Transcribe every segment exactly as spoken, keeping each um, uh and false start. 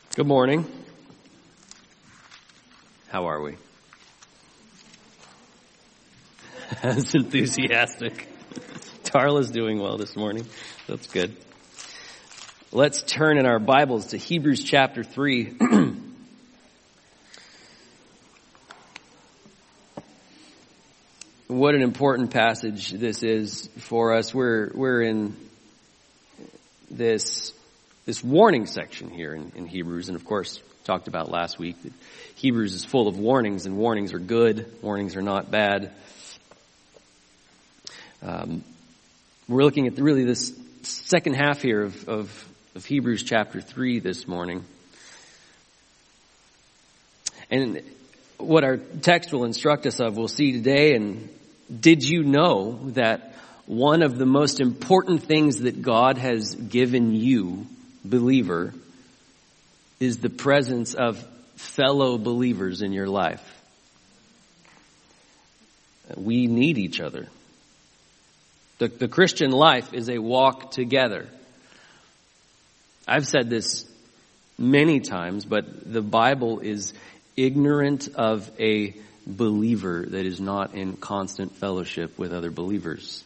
Good morning. How are we? That's enthusiastic. Tarla's doing well this morning. That's good. Let's turn in our Bibles to Hebrews chapter three. What an important passage this is for us. We're we're in this this warning section here in, in Hebrews, and of course talked about last week that Hebrews is full of warnings, and warnings are good. Warnings are not bad. Um, we're looking at really this second half here of, of, of Hebrews chapter three this morning. And what our text will instruct us of, we'll see today. And did you know that one of the most important things that God has given you, believer, is the presence of fellow believers in your life? We need each other. The, the Christian life is a walk together. I've said this many times, but the Bible is ignorant of a believer that is not in constant fellowship with other believers.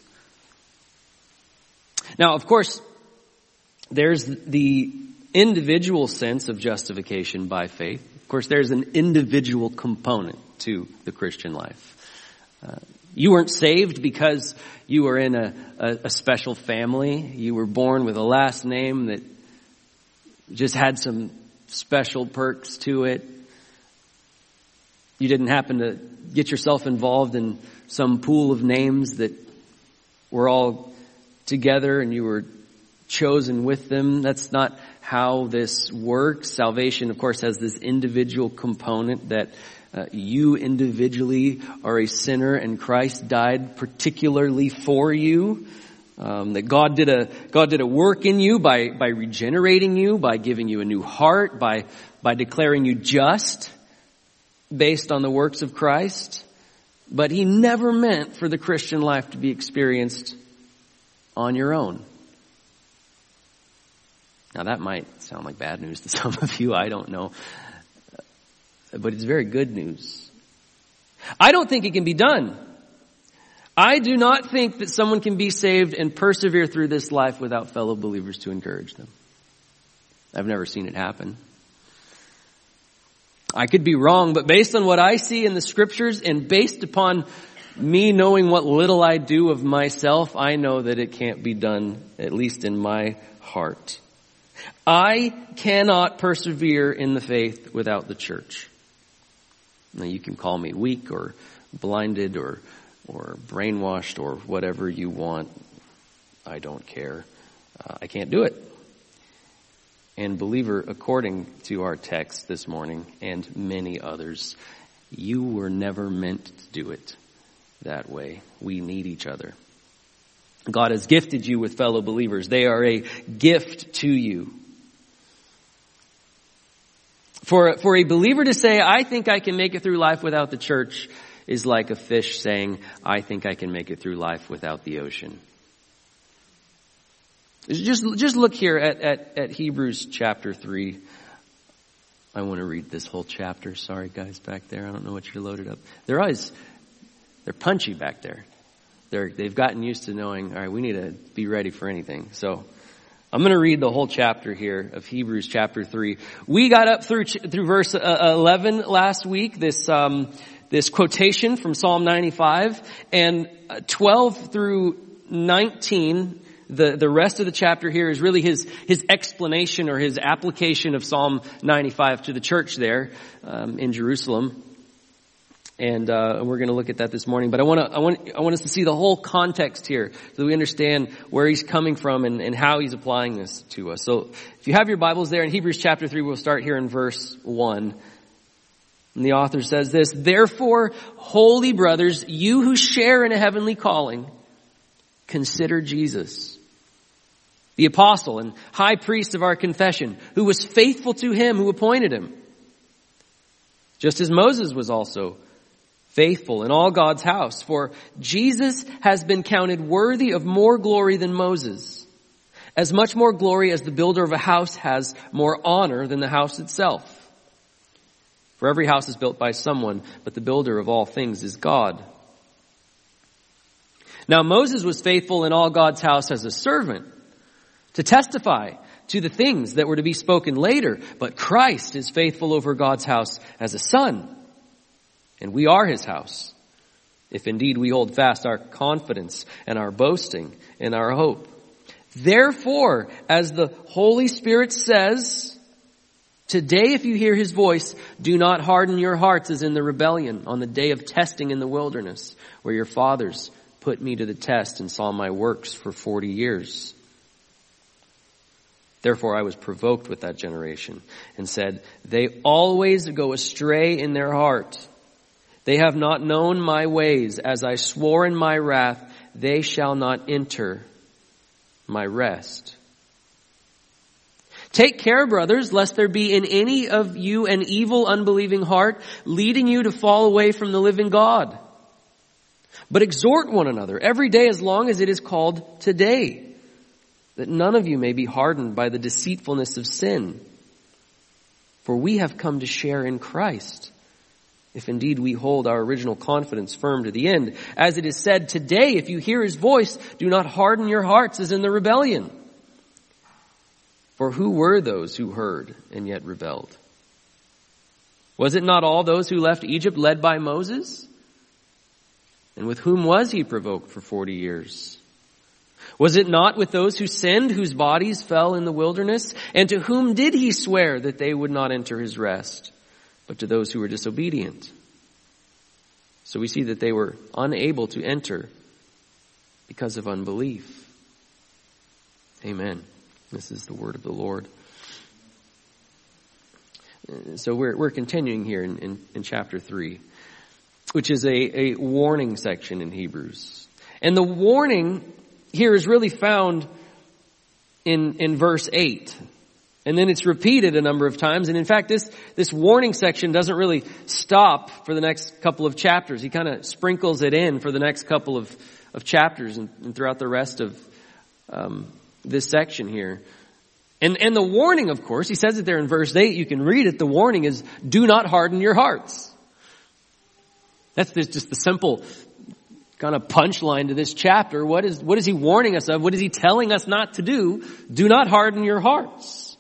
Now, of course, there's the individual sense of justification by faith. Of course, there's an individual component to the Christian life. Uh, You weren't saved because you were in a, a, a special family. You were born with a last name that just had some special perks to it. You didn't happen to get yourself involved in some pool of names that were all together and you were chosen with them. That's not how this works. Salvation, of course, has this individual component that Uh, you individually are a sinner and Christ died particularly for you. Um, that God did a God did a work in you by by regenerating you, by giving you a new heart, by by declaring you just based on the works of Christ. But He never meant for the Christian life to be experienced on your own. Now that might sound like bad news to some of you. I don't know. But it's very good news. I don't think it can be done. I do not think that someone can be saved and persevere through this life without fellow believers to encourage them. I've never seen it happen. I could be wrong, but based on what I see in the scriptures and based upon me knowing what little I do of myself, I know that it can't be done, at least in my heart. I cannot persevere in the faith without the church. Now, you can call me weak or blinded or or brainwashed or whatever you want. I don't care. Uh, I can't do it. And believer, according to our text this morning and many others, you were never meant to do it that way. We need each other. God has gifted you with fellow believers. They are a gift to you. For, for a believer to say, I think I can make it through life without the church, is like a fish saying, I think I can make it through life without the ocean. Just, just look here at, at, at Hebrews chapter three. I want to read this whole chapter. Sorry, guys back there. I don't know what you're loaded up. They're always, they're punchy back there. They're, they've gotten used to knowing, all right, we need to be ready for anything. So I'm going to read the whole chapter here of Hebrews chapter three. We got up through through verse eleven last week, this um, this quotation from Psalm ninety-five, and twelve through nineteen, the the rest of the chapter here is really his his explanation or his application of Psalm ninety-five to the church there um, in Jerusalem. And uh, we're going to look at that this morning. But I want to, I want, I want us to see the whole context here, so that we understand where he's coming from and, and how he's applying this to us. So, if you have your Bibles there in Hebrews chapter three, we'll start here in verse one. And the author says this: Therefore, holy brothers, you who share in a heavenly calling, consider Jesus, the apostle and high priest of our confession, who was faithful to him who appointed him, just as Moses was also faithful in all God's house. For Jesus has been counted worthy of more glory than Moses, As much more glory as the builder of a house has more honor than the house itself. For every house is built by someone, but the builder of all things is God. Now Moses was faithful in all God's house as a servant to testify to the things that were to be spoken later, but Christ is faithful over God's house as a son, and we are his house, if indeed we hold fast our confidence and our boasting and our hope. Therefore, as the Holy Spirit says, today if you hear his voice, do not harden your hearts as in the rebellion on the day of testing in the wilderness, where your fathers put me to the test and saw my works for forty years. Therefore I was provoked with that generation and said, they always go astray in their heart. They have not known my ways. As I swore in my wrath, they shall not enter my rest. Take care, brothers, lest there be in any of you an evil, unbelieving heart, leading you to fall away from the living God. But exhort one another every day as long as it is called today, that none of you may be hardened by the deceitfulness of sin. For we have come to share in Christ, if indeed we hold our original confidence firm to the end. As it is said, today, if you hear his voice, do not harden your hearts as in the rebellion. For who were those who heard and yet rebelled? Was it not all those who left Egypt led by Moses? And with whom was he provoked for forty years? Was it not with those who sinned, whose bodies fell in the wilderness? And to whom did he swear that they would not enter his rest, but to those who were disobedient? So we see that they were unable to enter because of unbelief. Amen. This is the word of the Lord. So we're we're continuing here in, in, in chapter three, which is a, a warning section in Hebrews. And the warning here is really found in, in verse eight. And then it's repeated a number of times. And in fact, this, this warning section doesn't really stop for the next couple of chapters. He kind of sprinkles it in for the next couple of, of chapters and, and throughout the rest of um, this section here. And, and the warning, of course, he says it there in verse eight. You can read it. The warning is, do not harden your hearts. That's just the simple kind of punchline to this chapter. What is, what is he warning us of? What is he telling us not to do? Do not harden your hearts.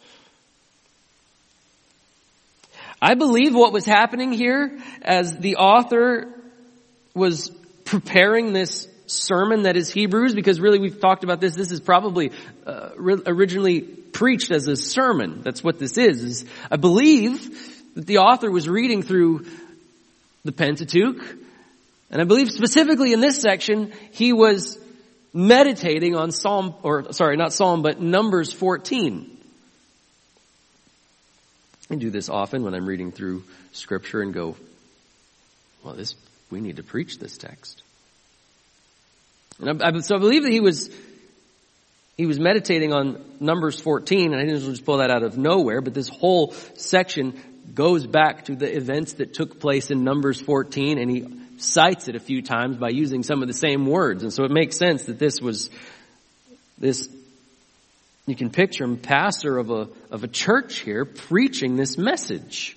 I believe what was happening here as the author was preparing this sermon that is Hebrews, because really we've talked about this. This is probably uh, originally preached as a sermon. That's what this is, is. I believe that the author was reading through the Pentateuch, and I believe specifically in this section, he was meditating on Psalm, or sorry, not Psalm, but Numbers fourteen. I do this often when I'm reading through Scripture and go, well, this, we need to preach this text. And I, I, so I believe that he was, he was meditating on Numbers fourteen, and I didn't just pull that out of nowhere, but this whole section goes back to the events that took place in Numbers fourteen, and he cites it a few times by using some of the same words. And so it makes sense that this was, this, you can picture him, pastor of a, of a church here, preaching this message.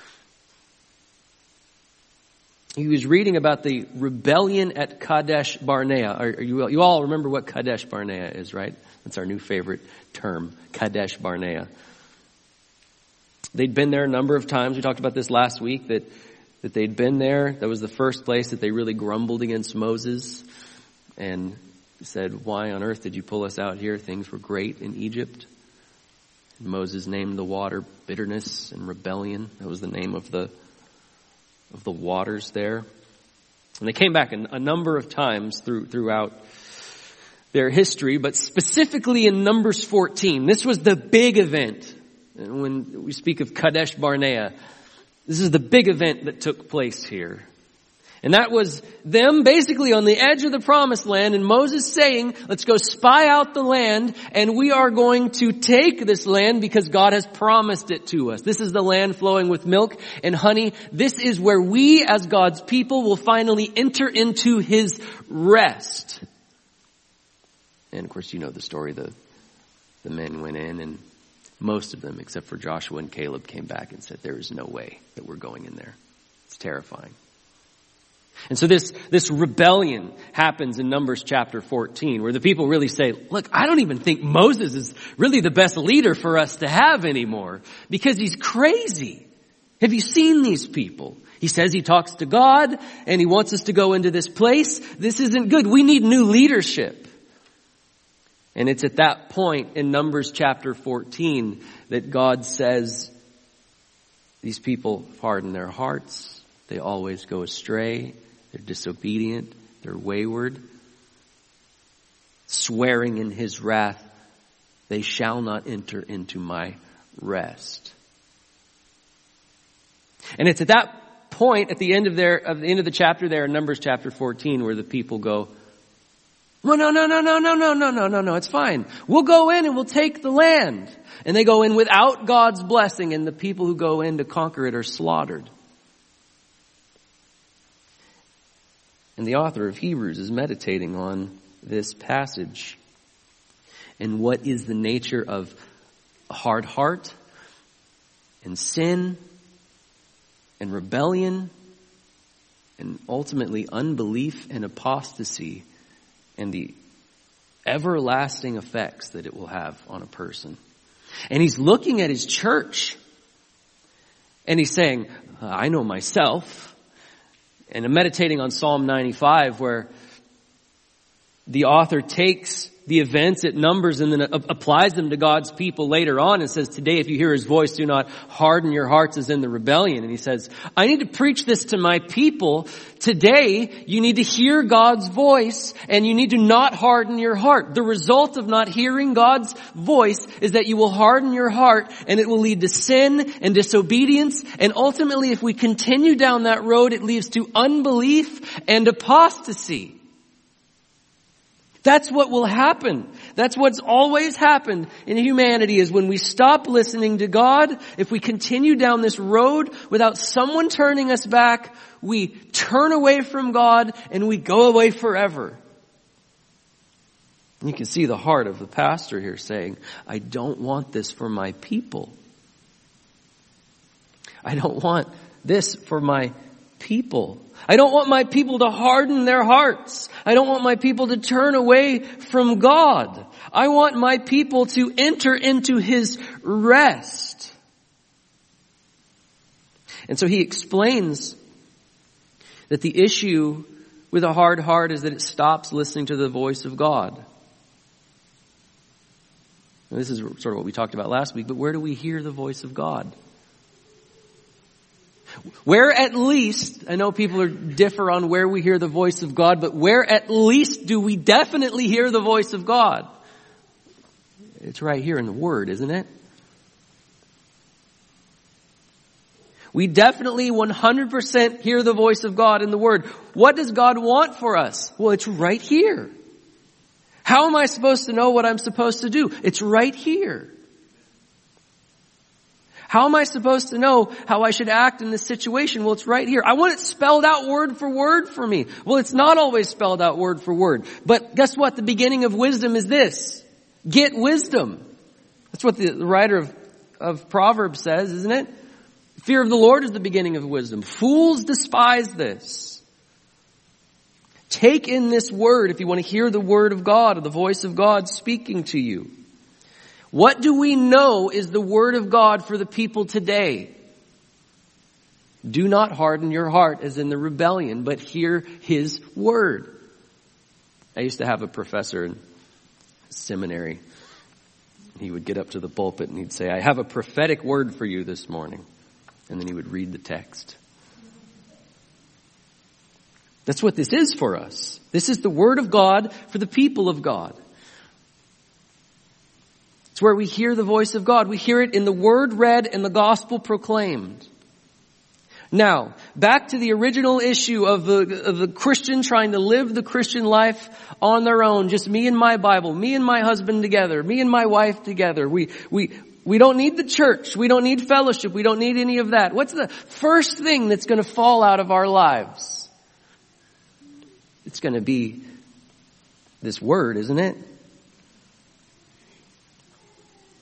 He was reading about the rebellion at Kadesh Barnea. Are, are you, you all remember what Kadesh Barnea is, right? That's our new favorite term, Kadesh Barnea. They'd been there a number of times. We talked about this last week, that, that they'd been there. That was the first place that they really grumbled against Moses and said, why on earth did you pull us out here? Things were great in Egypt. And Moses named the water bitterness and rebellion. That was the name of the of the waters there. And they came back a, a number of times through, throughout their history, but specifically in Numbers fourteen. This was the big event. And when we speak of Kadesh Barnea, this is the big event that took place here. And that was them basically on the edge of the promised land, and Moses saying, let's go spy out the land, and we are going to take this land because God has promised it to us. This is the land flowing with milk and honey. This is where we as God's people will finally enter into his rest. And of course you know the story. The, the men went in, and most of them, except for Joshua and Caleb, came back and said, there is no way that we're going in there. It's terrifying. And so this, this rebellion happens in Numbers chapter fourteen, where the people really say, look, I don't even think Moses is really the best leader for us to have anymore, because he's crazy. Have you seen these people? He says he talks to God and he wants us to go into this place. This isn't good. We need new leadership. And it's at that point in Numbers chapter fourteen that God says, these people harden their hearts. They always go astray. They're disobedient. They're wayward. Swearing in his wrath, they shall not enter into my rest. And it's at that point, at the end of their, at the end of the chapter there in Numbers chapter fourteen, where the people go, no, no, no, no, no, no, no, no, no, no, no, it's fine. We'll go in and we'll take the land. And they go in without God's blessing, and the people who go in to conquer it are slaughtered. And the author of Hebrews is meditating on this passage. And what is the nature of a hard heart and sin and rebellion and ultimately unbelief and apostasy and the everlasting effects that it will have on a person. And he's looking at his church and he's saying, I know myself. And I'm meditating on Psalm ninety-five, where the author takes the events at Numbers and then applies them to God's people later on and says, today if you hear his voice, do not harden your hearts as in the rebellion. And he says, I need to preach this to my people. Today, you need to hear God's voice and you need to not harden your heart. The result of not hearing God's voice is that you will harden your heart, and it will lead to sin and disobedience. And ultimately, if we continue down that road, it leads to unbelief and apostasy. That's what will happen. That's what's always happened in humanity, is when we stop listening to God, if we continue down this road without someone turning us back, we turn away from God and we go away forever. And you can see the heart of the pastor here saying, I don't want this for my people. I don't want this for my people. I don't want my people to harden their hearts. I don't want my people to turn away from God. I want my people to enter into his rest. And so he explains that the issue with a hard heart is that it stops listening to the voice of God. And this is sort of what we talked about last week, but where do we hear the voice of God? Where at least, I know people are differ on where we hear the voice of God, but where at least do we definitely hear the voice of God? It's right here in the Word, isn't it? We definitely one hundred percent hear the voice of God in the Word. What does God want for us? Well, it's right here. How am I supposed to know what I'm supposed to do? It's right here. How am I supposed to know how I should act in this situation? Well, it's right here. I want it spelled out word for word for me. Well, it's not always spelled out word for word. But guess what? The beginning of wisdom is this. Get wisdom. That's what the writer of, of Proverbs says, isn't it? Fear of the Lord is the beginning of wisdom. Fools despise this. Take in this word if you want to hear the word of God or the voice of God speaking to you. What do we know is the word of God for the people today? Do not harden your heart as in the rebellion, but hear his word. I used to have a professor in seminary. He would get up to the pulpit and he'd say, I have a prophetic word for you this morning. And then he would read the text. That's what this is for us. This is the word of God for the people of God. It's where we hear the voice of God. We hear it in the word read and the gospel proclaimed. Now, back to the original issue of the, of the Christian trying to live the Christian life on their own. Just me and my Bible, me and my husband together, me and my wife together. We, we, we don't need the church. We don't need fellowship. We don't need any of that. What's the first thing that's going to fall out of our lives? It's going to be this word, isn't it?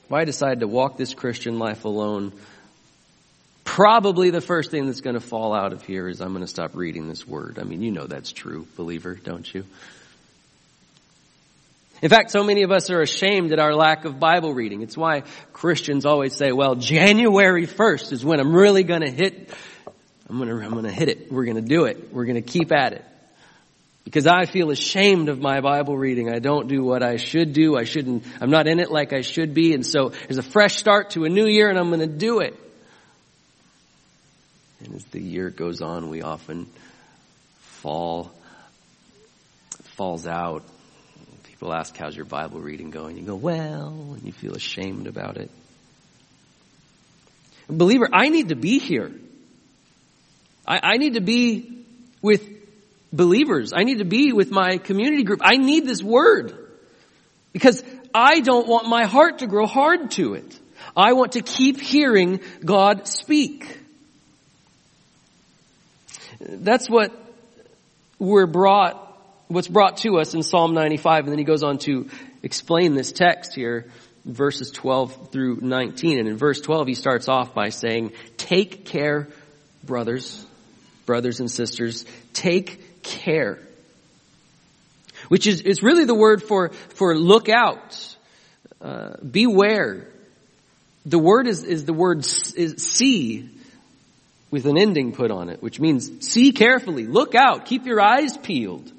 if I decide to walk this Christian life alone, probably the first thing that's going to fall out of here is I'm going to stop reading this word. I mean, you know that's true, believer, don't you? In fact, so many of us are ashamed at our lack of Bible reading. It's why Christians always say, well, January first is when I'm really going to hit, I'm going to, I'm going to hit it. We're going to do it. We're going to keep at it. Because I feel ashamed of my Bible reading. I don't do what I should do. I shouldn't, I'm not in it like I should be. And so there's a fresh start to a new year and I'm going to do it. And as the year goes on, we often fall, falls out. People ask, how's your Bible reading going? You go, well, and you feel ashamed about it. Believer, I need to be here. I, I need to be with believers. I need to be with my community group. I need this word because I don't want my heart to grow hard to it. I want to keep hearing God speak. That's what we're brought What's brought to us in Psalm ninety-five, and then he goes on to explain this text here, verses twelve through nineteen. And in verse twelve, he starts off by saying, take care, brothers, brothers and sisters, take care. Which is, it's really the word for, for look out, uh, beware. The word is, is the word is see with an ending put on it, which means see carefully, look out, keep your eyes peeled.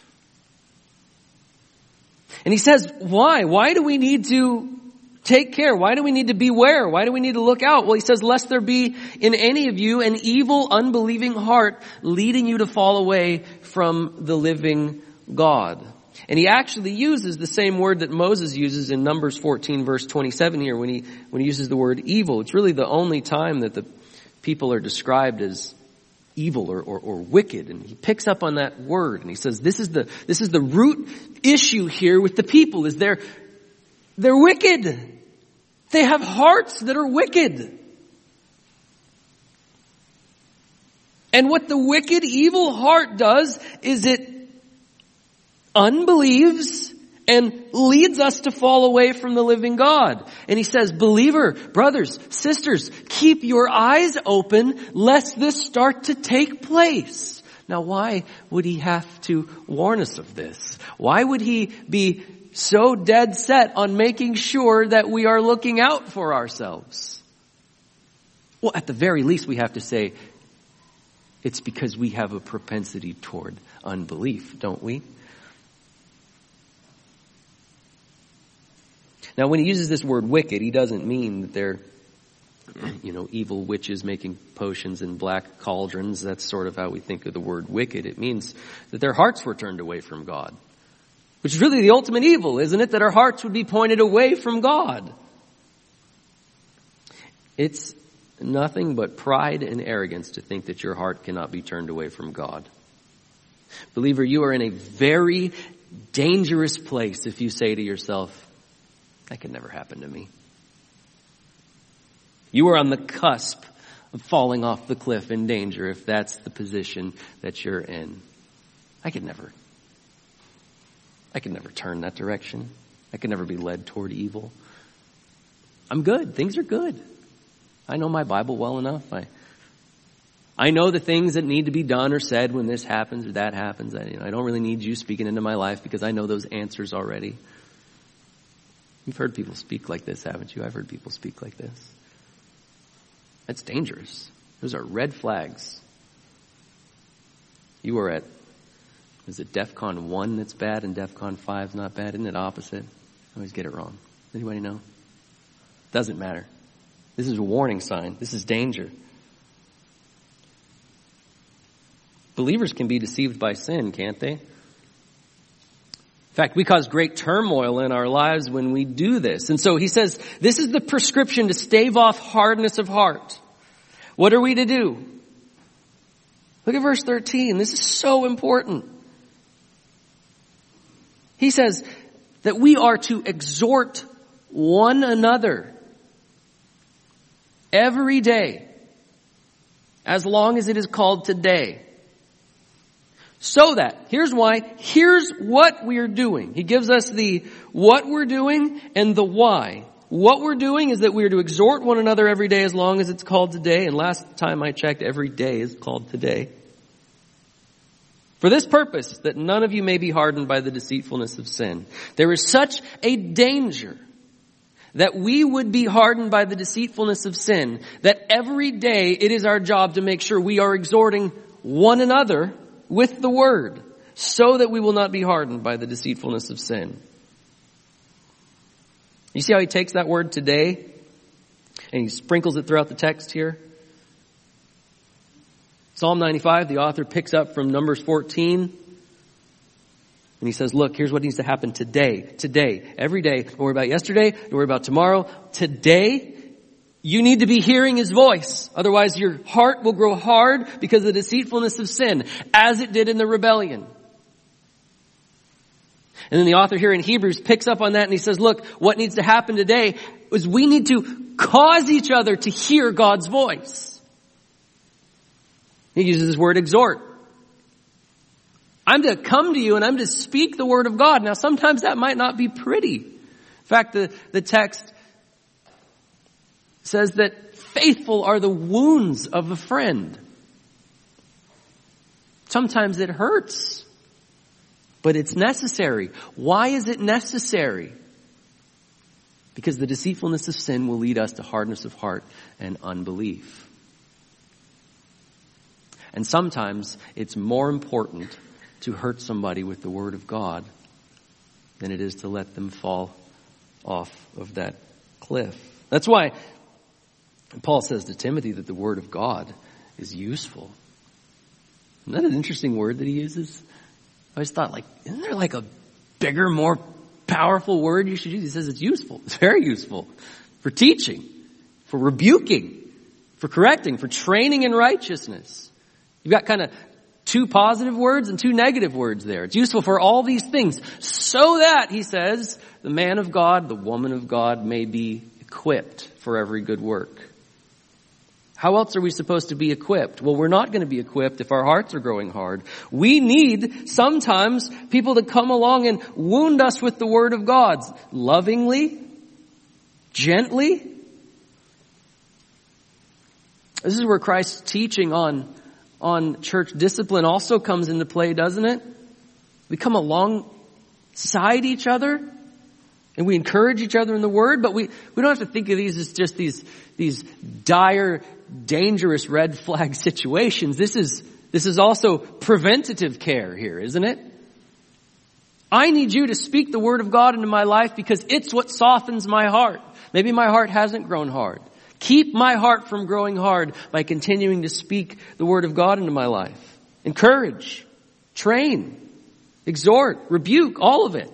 And he says, why? Why do we need to take care? Why do we need to beware? Why do we need to look out? Well, he says, lest there be in any of you an evil, unbelieving heart leading you to fall away from the living God. And he actually uses the same word that Moses uses in Numbers fourteen, verse twenty-seven here when he, when he uses the word evil. It's really the only time that the people are described as evil or, or, or wicked. And he picks up on that word and he says, this is the, this is the root issue here with the people is they're, they're wicked. They have hearts that are wicked. And what the wicked, evil heart does is it unbelieves and leads us to fall away from the living God. And he says, believer, brothers, sisters, keep your eyes open lest this start to take place. Now, why would he have to warn us of this? Why would he be so dead set on making sure that we are looking out for ourselves? Well, at the very least, we have to say it's because we have a propensity toward unbelief, don't we? Now, when he uses this word wicked, he doesn't mean that they're, you know, evil witches making potions in black cauldrons. That's sort of how we think of the word wicked. It means that their hearts were turned away from God, which is really the ultimate evil, isn't it? That our hearts would be pointed away from God. It's nothing but pride and arrogance to think that your heart cannot be turned away from God. Believer, you are in a very dangerous place if you say to yourself, that could never happen to me. You are on the cusp of falling off the cliff in danger if that's the position that you're in. I could never. I could never turn that direction. I could never be led toward evil. I'm good. Things are good. I know my Bible well enough. I I know the things that need to be done or said when this happens or that happens. I, you know, I don't really need you speaking into my life because I know those answers already. You've heard people speak like this, haven't you? I've heard people speak like this. That's dangerous. Those are red flags. You are at, is it DEFCON one that's bad and DEFCON five is not bad? Isn't it opposite? I always get it wrong. Anybody know? Doesn't matter. This is a warning sign. This is danger. Believers can be deceived by sin, can't they? In fact, we cause great turmoil in our lives when we do this. And so he says, this is the prescription to stave off hardness of heart. What are we to do? Look at verse thirteen. This is so important. He says that we are to exhort one another every day, as long as it is called today. So that, here's why, here's what we are doing. He gives us the what we're doing and the why. what we're doing is that we are to exhort one another every day as long as it's called today. And last time I checked, every day is called today. For this purpose, that none of you may be hardened by the deceitfulness of sin. There is such a danger that we would be hardened by the deceitfulness of sin, that every day it is our job to make sure we are exhorting one another with the word, so that we will not be hardened by the deceitfulness of sin. You see how he takes that word today and he sprinkles it throughout the text here? Psalm ninety-five, the author picks up from Numbers fourteen. And he says, look, here's what needs to happen today. Today. Every day. Don't worry about yesterday. Don't worry about tomorrow. Today, you need to be hearing his voice. Otherwise, your heart will grow hard because of the deceitfulness of sin, as it did in the rebellion. And then the author here in Hebrews picks up on that and he says, look, what needs to happen today is we need to cause each other to hear God's voice. He uses this word exhort. I'm to come to you and I'm to speak the word of God. Now, sometimes that might not be pretty. In fact, the, the text says that faithful are the wounds of a friend. Sometimes it hurts, but it's necessary. Why is it necessary? Because the deceitfulness of sin will lead us to hardness of heart and unbelief. And sometimes it's more important to hurt somebody with the word of God than it is to let them fall off of that cliff. That's why Paul says to Timothy that the word of God is useful. Isn't that an interesting word that he uses? I always thought, like, isn't there like a bigger, more powerful word you should use? He says it's useful. It's very useful for teaching, for rebuking, for correcting, for training in righteousness. You've got kind of two positive words and two negative words there. It's useful for all these things so that, he says, the man of God, the woman of God may be equipped for every good work. How else are we supposed to be equipped? Well, we're not going to be equipped if our hearts are growing hard. We need sometimes people to come along and wound us with the word of God, lovingly, gently. This is where Christ's teaching on on church discipline also comes into play, doesn't it? We come alongside each other and we encourage each other in the word, but we, we don't have to think of these as just these, these dire, dangerous red flag situations. This is, this is also preventative care here, isn't it? I need you to speak the word of God into my life because it's what softens my heart. Maybe my heart hasn't grown hard. Keep my heart from growing hard by continuing to speak the word of God into my life. Encourage, train, exhort, rebuke, all of it.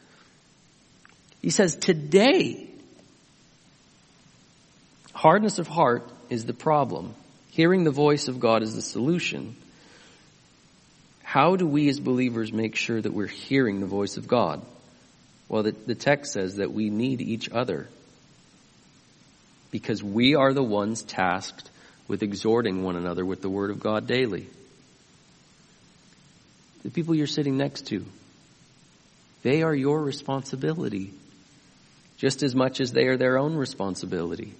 He says today, hardness of heart is the problem. Hearing the voice of God is the solution. How do we as believers make sure that we're hearing the voice of God? Well, the, the text says that we need each other. Because we are the ones tasked with exhorting one another with the word of God daily. The people you're sitting next to, they are your responsibility, just as much as they are their own responsibility.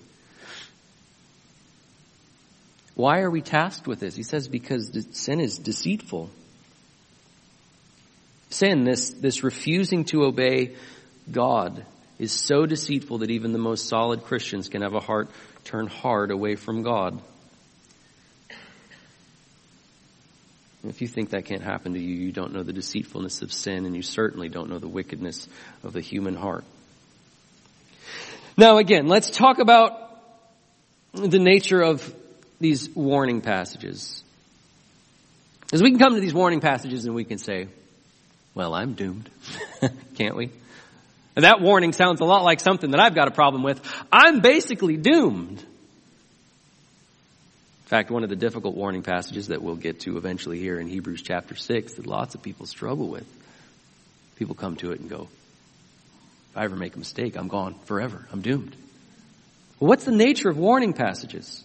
Why are we tasked with this? He says because sin is deceitful. Sin, this, this refusing to obey God, is so deceitful that even the most solid Christians can have a heart turn hard away from God. If you think that can't happen to you, you don't know the deceitfulness of sin, and you certainly don't know the wickedness of the human heart. Now again, let's talk about the nature of these warning passages. Because we can come to these warning passages and we can say, well, I'm doomed. Can't we? And that warning sounds a lot like something that I've got a problem with. I'm basically doomed. In fact, one of the difficult warning passages that we'll get to eventually here in Hebrews chapter six that lots of people struggle with. People come to it and go, if I ever make a mistake, I'm gone forever. I'm doomed. Well, what's the nature of warning passages?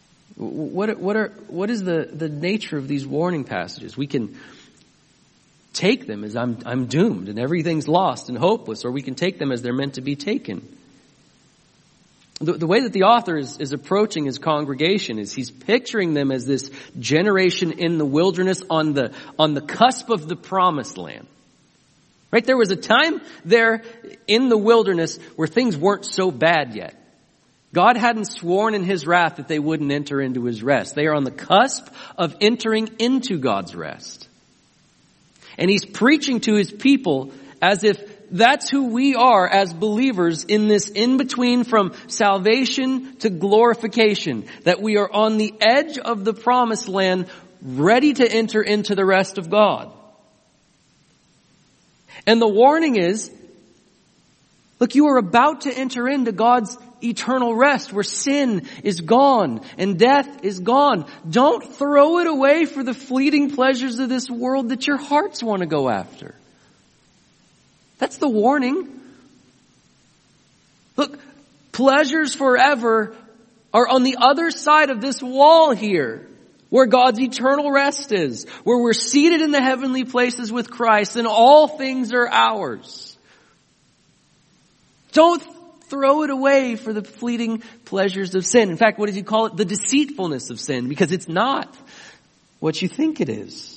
What, what are, what is the, the nature of these warning passages? We can take them as I'm, I'm doomed and everything's lost and hopeless, or we can take them as they're meant to be taken. The, the way that the author is, is approaching his congregation is he's picturing them as this generation in the wilderness on the, on the cusp of the promised land. Right? There was a time there in the wilderness where things weren't so bad yet. God hadn't sworn in his wrath that they wouldn't enter into his rest. They are on the cusp of entering into God's rest. And he's preaching to his people as if that's who we are as believers in this in-between from salvation to glorification. That we are on the edge of the promised land, ready to enter into the rest of God. And the warning is, look, you are about to enter into God's eternal rest where sin is gone and death is gone. Don't throw it away for the fleeting pleasures of this world that your hearts want to go after. That's the warning. Look, pleasures forever are on the other side of this wall here, where God's eternal rest is, where we're seated in the heavenly places with Christ and all things are ours. Don't throw it away for the fleeting pleasures of sin. In fact, what does he call it? The deceitfulness of sin, because it's not what you think it is.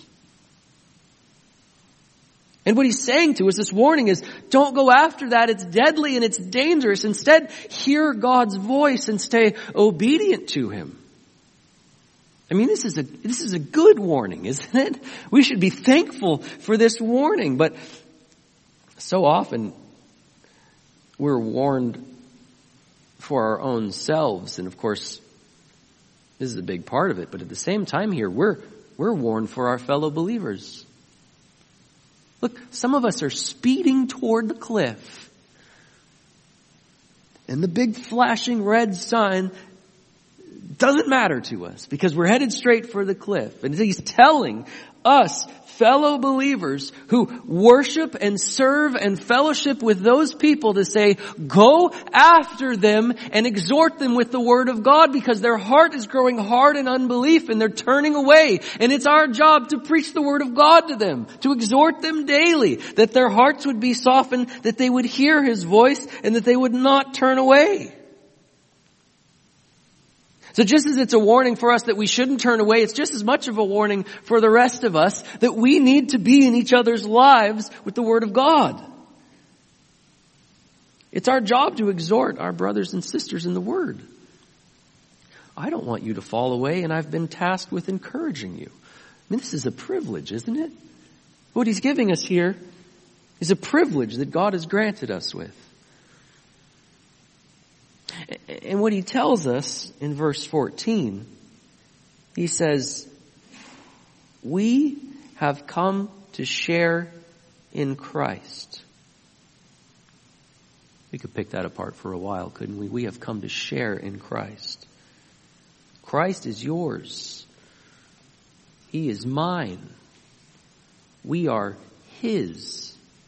And what he's saying to us, this warning is, don't go after that. It's deadly and it's dangerous. Instead, hear God's voice and stay obedient to him. I mean, this is a, this is a good warning, isn't it? We should be thankful for this warning. But so often, we're warned for our own selves. And of course, this is a big part of it. But at the same time here, we're, we're warned for our fellow believers. Look, some of us are speeding toward the cliff. And the big flashing red sign doesn't matter to us because we're headed straight for the cliff. And he's telling us, fellow believers who worship and serve and fellowship with those people, to say, go after them and exhort them with the word of God, because their heart is growing hard in unbelief and they're turning away. And it's our job to preach the word of God to them, to exhort them daily, that their hearts would be softened, that they would hear his voice and that they would not turn away. So just as it's a warning for us that we shouldn't turn away, it's just as much of a warning for the rest of us that we need to be in each other's lives with the Word of God. It's our job to exhort our brothers and sisters in the Word. I don't want you to fall away, and I've been tasked with encouraging you. I mean, this is a privilege, isn't it? What he's giving us here is a privilege that God has granted us with. And what he tells us in verse fourteen, he says, we have come to share in Christ. We could pick that apart for a while, couldn't we? We have come to share in Christ. Christ is yours. He is mine. We are his.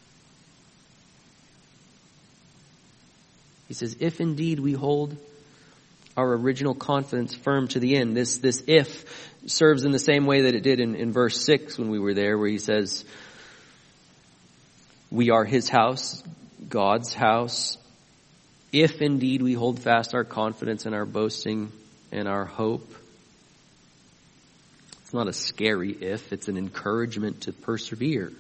He says, if indeed we hold our original confidence firm to the end. This, this if serves in the same way that it did in, in verse six when we were there, where he says, we are his house, God's house. If indeed we hold fast our confidence and our boasting and our hope. It's not a scary if, it's an encouragement to persevere.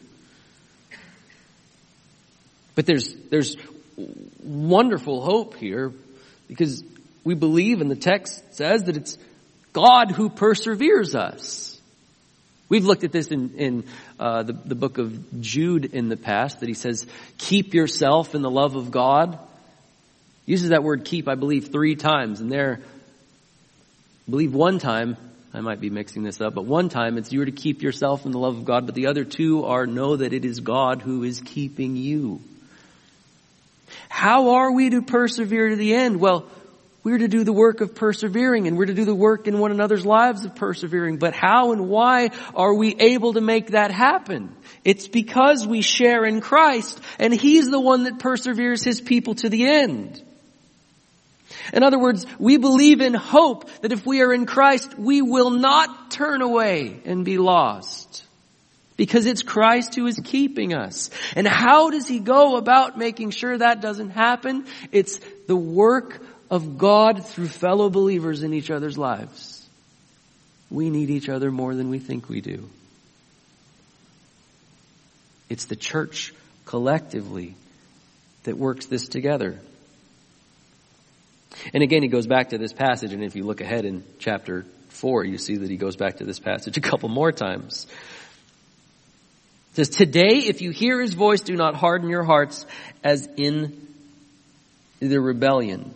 But there's, there's wonderful hope here, because we believe, and the text says that it's God who perseveres us. We've looked at this in, in uh, the, the book of Jude in the past, that he says, keep yourself in the love of God. He uses that word keep, I believe, three times. And there, I believe one time, I might be mixing this up, but one time it's you're to keep yourself in the love of God, but the other two are know that it is God who is keeping you. How are we to persevere to the end? Well, we're to do the work of persevering, and we're to do the work in one another's lives of persevering. But how and why are we able to make that happen? It's because we share in Christ, and he's the one that perseveres his people to the end. In other words, we believe in hope that if we are in Christ, we will not turn away and be lost. because it's Christ who is keeping us. And how does he go about making sure that doesn't happen? It's the work of God through fellow believers in each other's lives. We need each other more than we think we do. It's the church collectively that works this together. And again, he goes back to this passage, and if you look ahead in chapter four, you see that he goes back to this passage a couple more times. It says, today, if you hear his voice, do not harden your hearts as in the rebellion.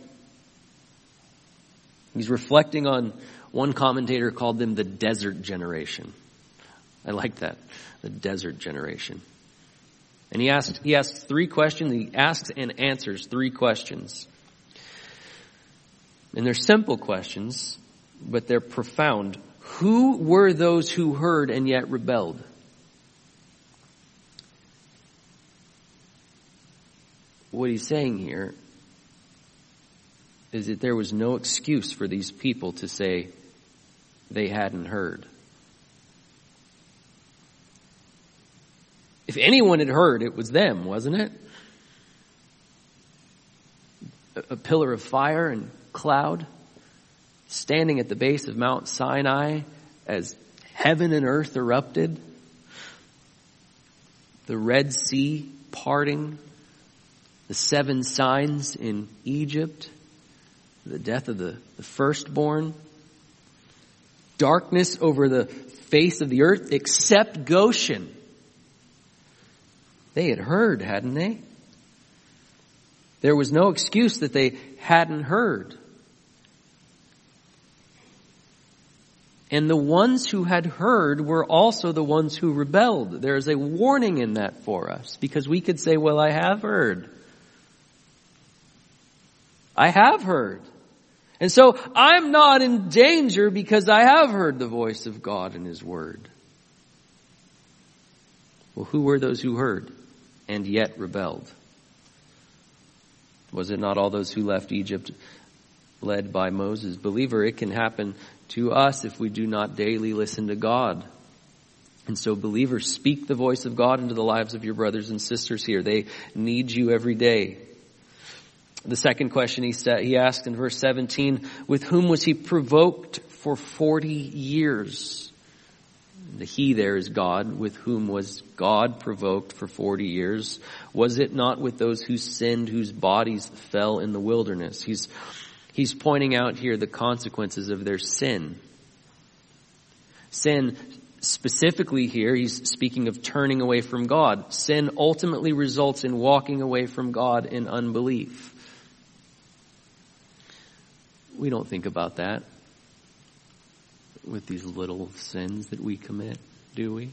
He's reflecting on, one commentator called them the desert generation. I like that, the desert generation. And he asks, he asks three questions. He asks and answers three questions. And they're simple questions, but they're profound. Who were those who heard and yet rebelled? What he's saying here is that there was no excuse for these people to say they hadn't heard. If anyone had heard, it was them, wasn't it? A pillar of fire and cloud standing at the base of Mount Sinai as heaven and earth erupted. The Red Sea parting. The seven signs in Egypt. The death of the, the firstborn. Darkness over the face of the earth except Goshen. They had heard, hadn't they? There was no excuse that they hadn't heard. And the ones who had heard were also the ones who rebelled. There is a warning in that for us, because we could say, well, I have heard. I have heard. And so I'm not in danger because I have heard the voice of God and his word. Well, who were those who heard and yet rebelled? Was it not all those who left Egypt led by Moses? Believer, it can happen to us if we do not daily listen to God. And so believers, speak the voice of God into the lives of your brothers and sisters here. They need you every day. The second question he said, he asked in verse seventeen, with whom was he provoked for forty years? The he there is God. With whom was God provoked for forty years? Was it not with those who sinned, whose bodies fell in the wilderness? He's, he's pointing out here the consequences of their sin. Sin, specifically here, he's speaking of turning away from God. Sin ultimately results in walking away from God in unbelief. We don't think about that with these little sins that we commit, do we?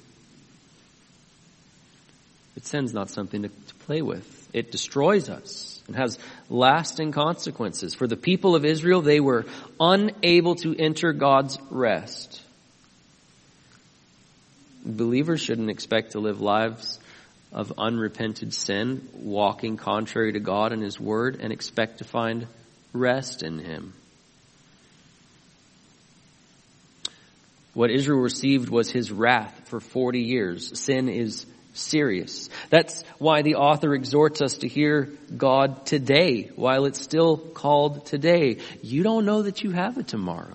But sin's not something to, to play with. It destroys us and has lasting consequences. For the people of Israel, they were unable to enter God's rest. Believers shouldn't expect to live lives of unrepented sin, walking contrary to God and his word, and expect to find rest in him. What Israel received was his wrath for forty years. Sin is serious. That's why the author exhorts us to hear God today, while it's still called today. You don't know that you have a tomorrow.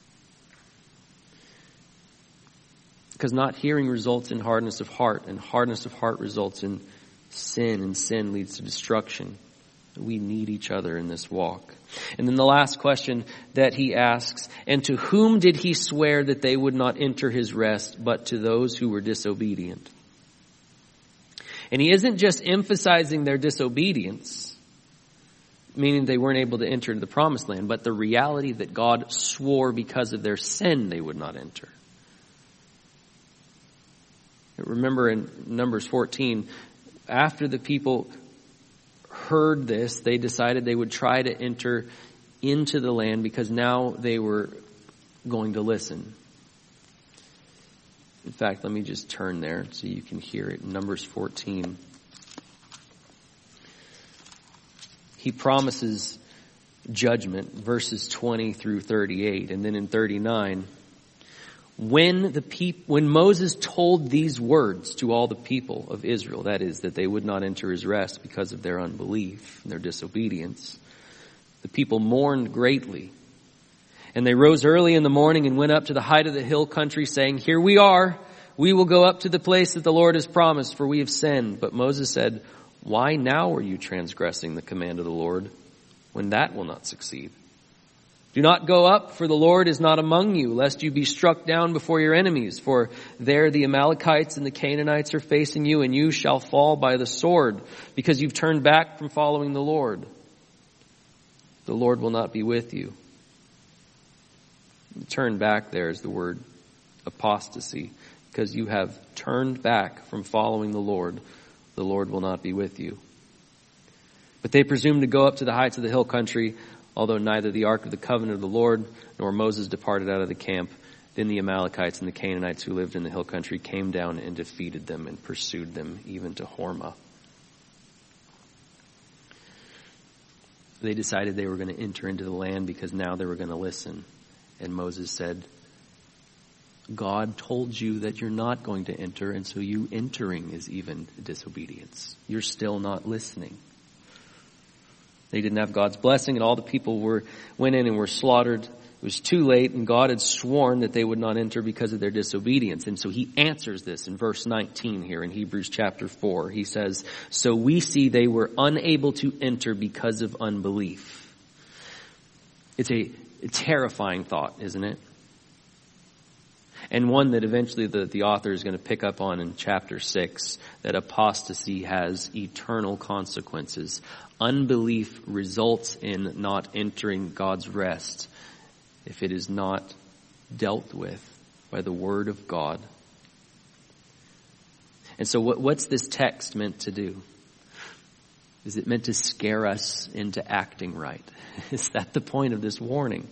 Because not hearing results in hardness of heart, and hardness of heart results in sin, and sin leads to destruction. We need each other in this walk. And then the last question that he asks, and to whom did he swear that they would not enter his rest, but to those who were disobedient? And he isn't just emphasizing their disobedience, meaning they weren't able to enter the promised land, but the reality that God swore because of their sin they would not enter. Remember in Numbers fourteen, after the people heard this, they decided they would try to enter into the land because now they were going to listen. In fact, let me just turn there so you can hear it. Numbers fourteen. He promises judgment, verses twenty through thirty-eight. And then in thirty-nine, When the peop- when Moses told these words to all the people of Israel, that is, that they would not enter his rest because of their unbelief and their disobedience, the people mourned greatly. And they rose early in the morning and went up to the height of the hill country, saying, "Here we are. We will go up to the place that the Lord has promised, for we have sinned." But Moses said, "Why now are you transgressing the command of the Lord, when that will not succeed? Do not go up, for the Lord is not among you, lest you be struck down before your enemies. For there the Amalekites and the Canaanites are facing you, and you shall fall by the sword, because you've turned back from following the Lord. The Lord will not be with you." Turn back there is the word apostasy, because you have turned back from following the Lord. The Lord will not be with you. But they presumed to go up to the heights of the hill country, although neither the ark of the covenant of the Lord nor Moses departed out of the camp. Then the Amalekites and the Canaanites who lived in the hill country came down and defeated them and pursued them even to Hormah. They decided they were going to enter into the land because now they were going to listen. And Moses said, "God told you that you're not going to enter, and so you entering is even disobedience. You're still not listening." They didn't have God's blessing, and all the people were went in and were slaughtered. It was too late, and God had sworn that they would not enter because of their disobedience. And so he answers this in verse nineteen here in Hebrews chapter four. He says, "So we see they were unable to enter because of unbelief." It's a, a terrifying thought, isn't it? And one that eventually the, the author is going to pick up on in chapter six, that apostasy has eternal consequences. Unbelief results in not entering God's rest if it is not dealt with by the Word of God. And so what, what's this text meant to do? Is it meant to scare us into acting right? Is that the point of this warning?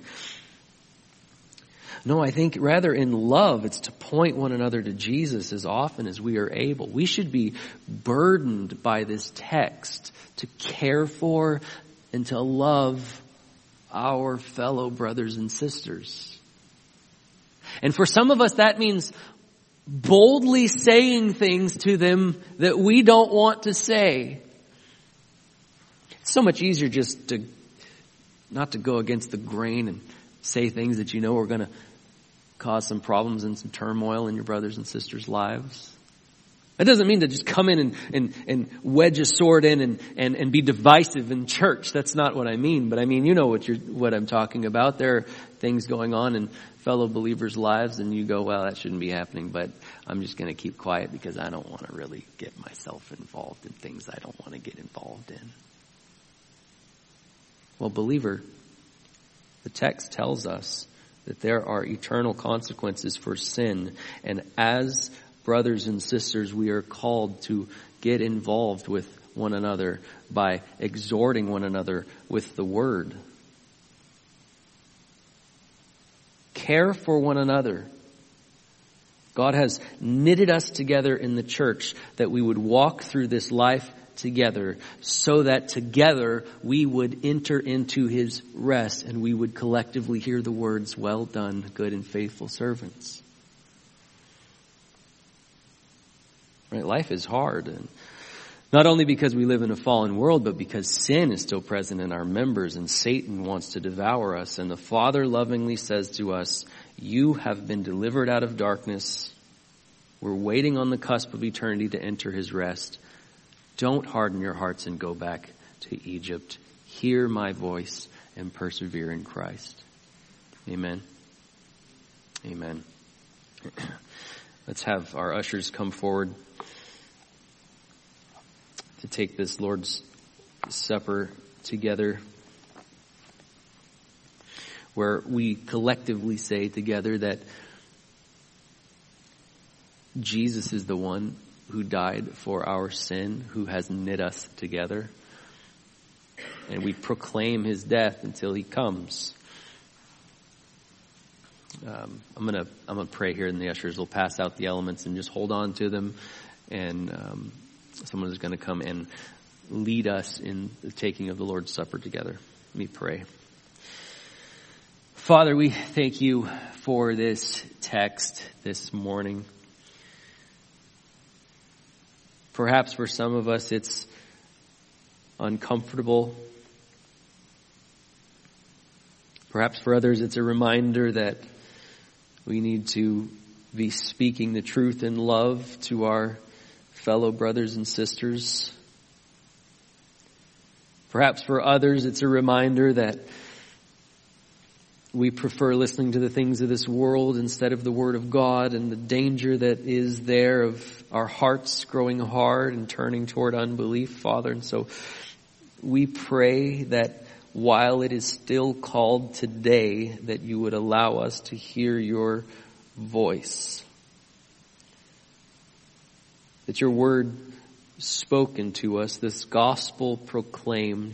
No, I think rather in love, it's to point one another to Jesus as often as we are able. We should be burdened by this text to care for and to love our fellow brothers and sisters. And for some of us, that means boldly saying things to them that we don't want to say. It's so much easier just to not to go against the grain and say things that you know are going to cause some problems and some turmoil in your brothers and sisters' lives. That doesn't mean to just come in and, and, and wedge a sword in and, and, and be divisive in church. That's not what I mean. But I mean, you know what you're, what I'm talking about. There are things going on in fellow believers' lives and you go, well, that shouldn't be happening, but I'm just going to keep quiet because I don't want to really get myself involved in things I don't want to get involved in. Well, believer, the text tells us that there are eternal consequences for sin. And as brothers and sisters, we are called to get involved with one another by exhorting one another with the Word. Care for one another. God has knitted us together in the church that we would walk through this life together so that together we would enter into His rest and we would collectively hear the words, "Well done, good and faithful servants." Right? Life is hard, and not only because we live in a fallen world, but because sin is still present in our members and Satan wants to devour us. And the Father lovingly says to us, "You have been delivered out of darkness. We're waiting on the cusp of eternity to enter His rest. Don't harden your hearts and go back to Egypt. Hear my voice and persevere in Christ." Amen. Amen. Let's have our ushers come forward to take this Lord's Supper together, where we collectively say together that Jesus is the one who died for our sin, who has knit us together. And we proclaim His death until He comes. Um, I'm gonna I'm gonna pray here, and the ushers will pass out the elements and just hold on to them. And um, someone is going to come and lead us in the taking of the Lord's Supper together. Let me pray. Father, we thank You for this text this morning. Perhaps for some of us it's uncomfortable. Perhaps for others it's a reminder that we need to be speaking the truth in love to our fellow brothers and sisters. Perhaps for others it's a reminder that we prefer listening to the things of this world instead of the Word of God, and the danger that is there of our hearts growing hard and turning toward unbelief, Father. And so we pray that while it is still called today, that you would allow us to hear your voice. That your word spoken to us, this gospel proclaimed,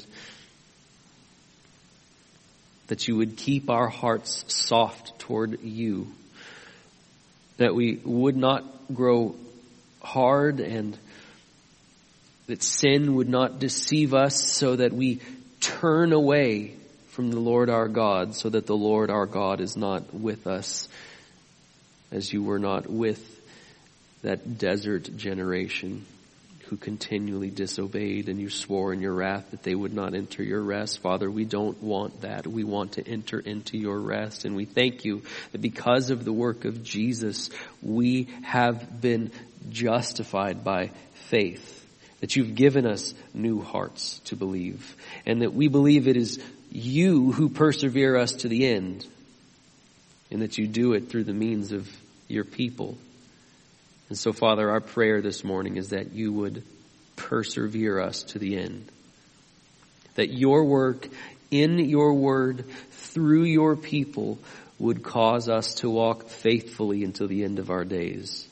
that you would keep our hearts soft toward you, that we would not grow hard, and that sin would not deceive us, so that we turn away from the Lord our God, so that the Lord our God is not with us, as you were not with that desert generation who continually disobeyed, and you swore in your wrath that they would not enter your rest. Father, we don't want that. We want to enter into your rest, and we thank you that because of the work of Jesus, we have been justified by faith, that you've given us new hearts to believe, and that we believe it is you who persevere us to the end, and that you do it through the means of your people. And so, Father, our prayer this morning is that you would persevere us to the end. That your work in your word through your people would cause us to walk faithfully until the end of our days.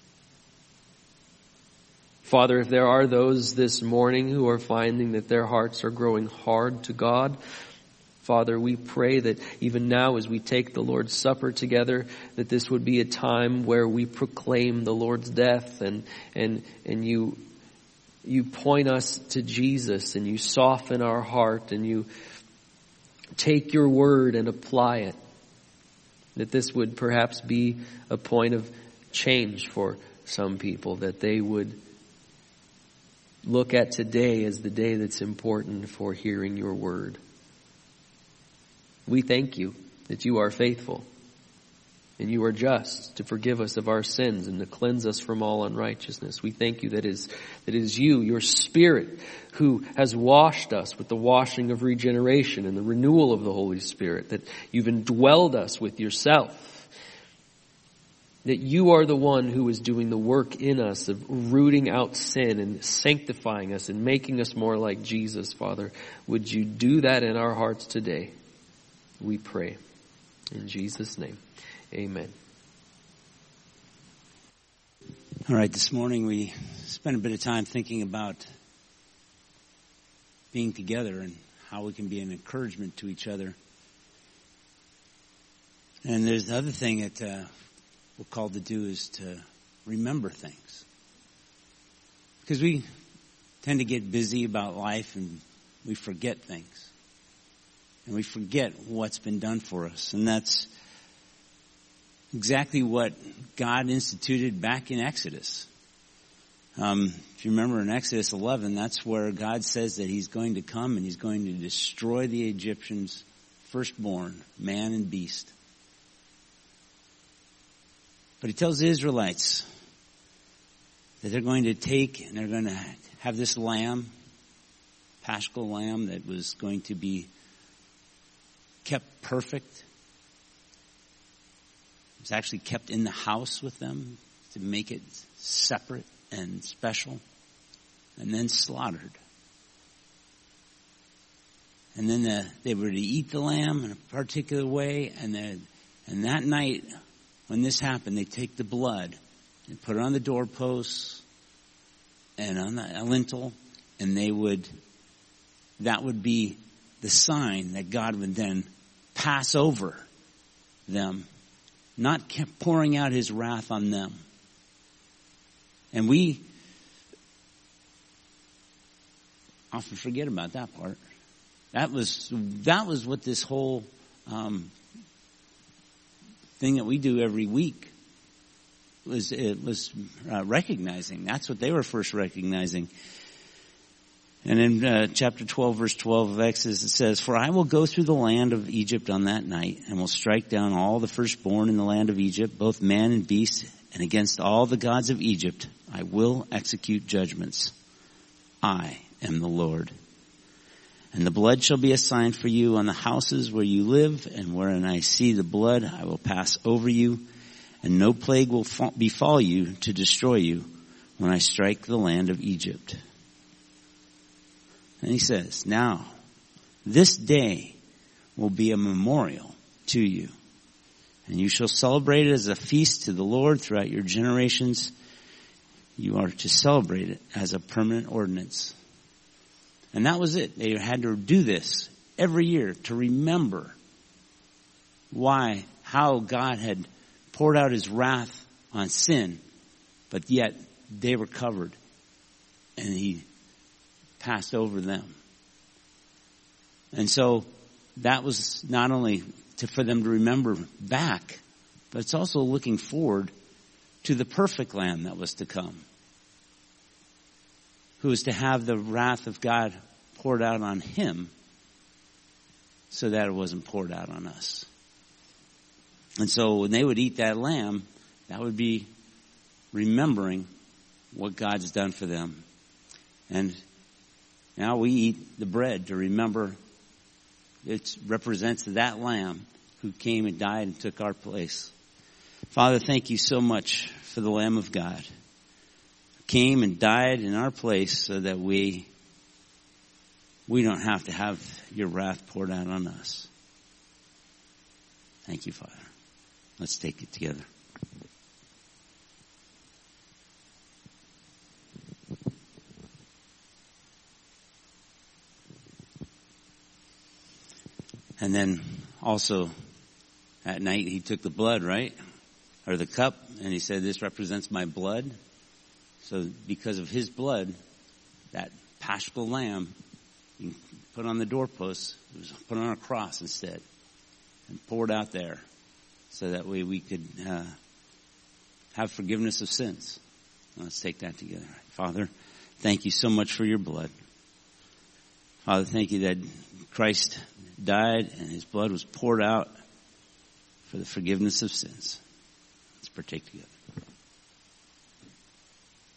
Father, if there are those this morning who are finding that their hearts are growing hard to God, Father, we pray that even now as we take the Lord's Supper together, that this would be a time where we proclaim the Lord's death, and and and you you point us to Jesus, and you soften our heart, and you take your word and apply it. That this would perhaps be a point of change for some people, that they would look at today as the day that's important for hearing your word. We thank you that you are faithful and you are just to forgive us of our sins and to cleanse us from all unrighteousness. We thank you that it is, that it is you, your Spirit, who has washed us with the washing of regeneration and the renewal of the Holy Spirit, that you've indwelled us with yourself, that you are the one who is doing the work in us of rooting out sin and sanctifying us and making us more like Jesus, Father. Would you do that in our hearts today? We pray in Jesus' name. Amen. All right, this morning we spent a bit of time thinking about being together and how we can be an encouragement to each other. And there's the other thing that uh, we're called to do is to remember things. Because we tend to get busy about life and we forget things. And we forget what's been done for us. And that's exactly what God instituted back in Exodus. Um, if you remember in Exodus eleven, that's where God says that he's going to come and he's going to destroy the Egyptians' firstborn, man and beast. But he tells the Israelites that they're going to take and they're going to have this lamb, paschal lamb, that was going to be kept perfect. It was actually kept in the house with them to make it separate and special, and then slaughtered. And then the, they were to eat the lamb in a particular way, and then, and that night when this happened, they take the blood and put it on the doorposts and on the lintel, and they would, that would be the sign that God would then pass over them, not pouring out his wrath on them. And we often forget about that part. That was that was what this whole um, thing that we do every week was, it was uh, recognizing. That's what they were first recognizing. And in uh, chapter twelve, verse twelve of Exodus, it says, "For I will go through the land of Egypt on that night, and will strike down all the firstborn in the land of Egypt, both man and beast, and against all the gods of Egypt I will execute judgments. I am the Lord. And the blood shall be a sign for you on the houses where you live, and wherein I see the blood I will pass over you, and no plague will befall you to destroy you when I strike the land of Egypt." And he says, "Now, this day will be a memorial to you, and you shall celebrate it as a feast to the Lord throughout your generations. You are to celebrate it as a permanent ordinance." And that was it. They had to do this every year to remember why, how God had poured out his wrath on sin, but yet they were covered, and he passed over them. And so that was not only to, for them to remember back, but it's also looking forward to the perfect Lamb that was to come, who was to have the wrath of God poured out on him so that it wasn't poured out on us. And so when they would eat that lamb, that would be remembering what God's done for them. And now we eat the bread to remember it represents that lamb who came and died and took our place. Father, thank you so much for the Lamb of God who came and died in our place so that we we don't have to have your wrath poured out on us. Thank you, Father. Let's take it together. And then also at night he took the blood, right? Or the cup, and he said, "This represents my blood." So because of his blood, that paschal lamb, you put on the doorpost, it was put on a cross instead and poured out there so that way we could uh, have forgiveness of sins. Let's take that together. Father, thank you so much for your blood. Father, thank you that Christ died and his blood was poured out for the forgiveness of sins. Let's partake together.